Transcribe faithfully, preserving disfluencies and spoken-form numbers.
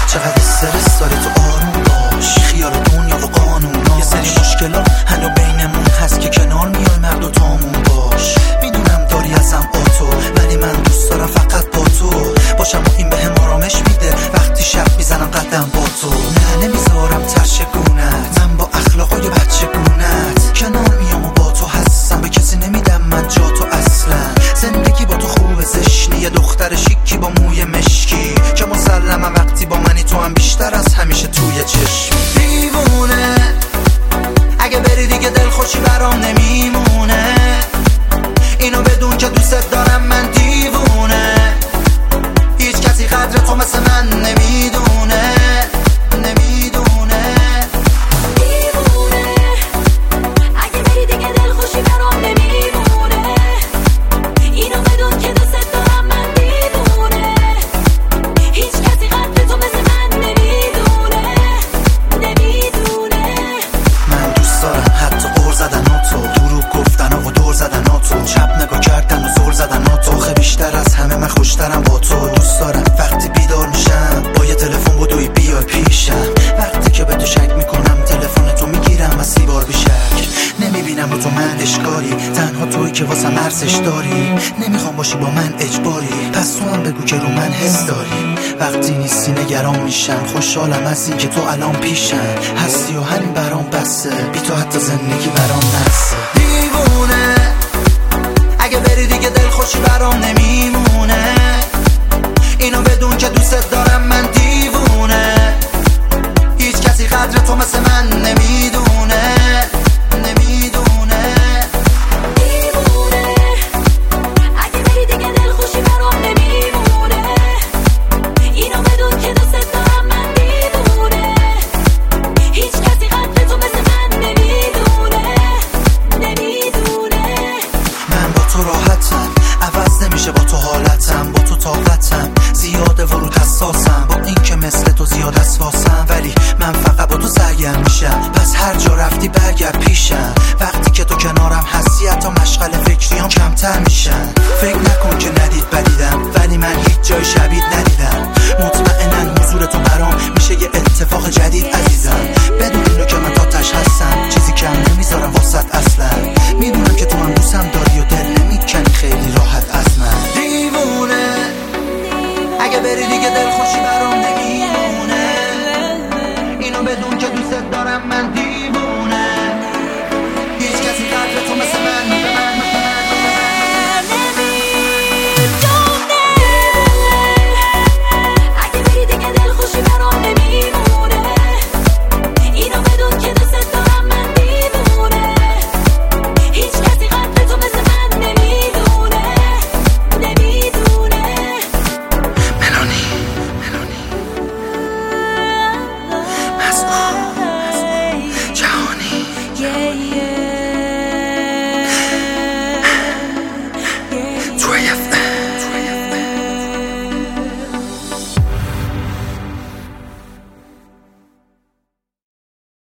چقدر استرس داری تو آروم باش، خیال دنیا و قانون یه سری مشکلات هنو بینمون هست که کنار میای مرد و تامون باش. میدونم داری ازم آتو ولی من دوست دارم فقط با تو باشم و این بهم آرامش میده وقتی شب میزنم قدم با تو. نه نمیذارم ترشگونت، من با اخلاقای بچه گونت کنار میام و با تو هستم، به کسی نمیدم من جا تو اصلا. زندگی با تو خوبه زشنی، یه دختر شیکی با موی مشکی که مسلمم وقتی با منی تو هم بیشتر از همیشه توی چشم. دیوونه اگه بری دیگه دلخوشی برام نمیمونه، اینو بدون که دوست دارم من دیوونه، هیچ کسی قدر تو مثل من نمیدونه نمیدونه. دیوونه اگه بری دیگه دلخوشی برام نمیمونه، اینو بدون که دوست دارم من دیوونه، هیچ کسی قدر تو مثل من نمیدونه نمیدونه. من دوست دارم حتی قور زدن ها تو، دروغ گفتن و دور زدن ها تو، چپ نگاه کردن و زور زدن ها تو، خیلی بیشتر از همه من خوشترم با تو. دوست دارم وقتی بیدار میشم با یه تلفن بدوی بیای پیشم، وقتی که به تو شک میکنم تلفن تو میگیرم و سی بار بیشک. نمیبینم رو تو من اشکالی، تنها توی که واسم ارزش داری، نمیخوام باشی با من اجباری، پس تو هم بگو که رو من حس داری. وقتی نیستی نگران میشم، خوشحالم از این که تو الان پیشم هستی و همین برام بسه، بی تو حتی زندگی برام نسه. دیوونه اگه بری دیگه دلخوشی برام نمیمونه، اینو بدون که دوست دارم من دیوونه، هیچ کسی قدر تو مثل من نمیدونه نمیدونه. دیوونه اگه بری دیگه دلخوشی برام نمیمونه، اینو بدون که دوست دارم من دیوونه، هیچ کسی قدر تو مثل من نمیدونه نمیدونه. من با تو راحتم، عوض نمیشه با تو حالتم، با تو طاقتم زیاده و رو حساسم، با این که مثل تو زیاد اسواسم، ولی من فقط با تو سرگرم میشم، پس هر جا رفتی برگرد پیشم. وقتی که تو کنارم هستی حتی مشغل فکریام کمتر میشن. فکر نکن که ندید بدیدم، ولی من هیچ جای شبیه ندیدم، مطمئنن حضور تو برام میشه یه اتفاق جدید عزیزم. بدون اینو که من تا تش هستم، چیزی کم نمیذارم واسط اصلا، میدونم که تو هم دوستم داری و دل نمیکنی خیلی راحت از من. دیوونه اگه بری دیگه دلخوشی برام نمیمونه، اینو بدون که دوست دارم من دیوونه.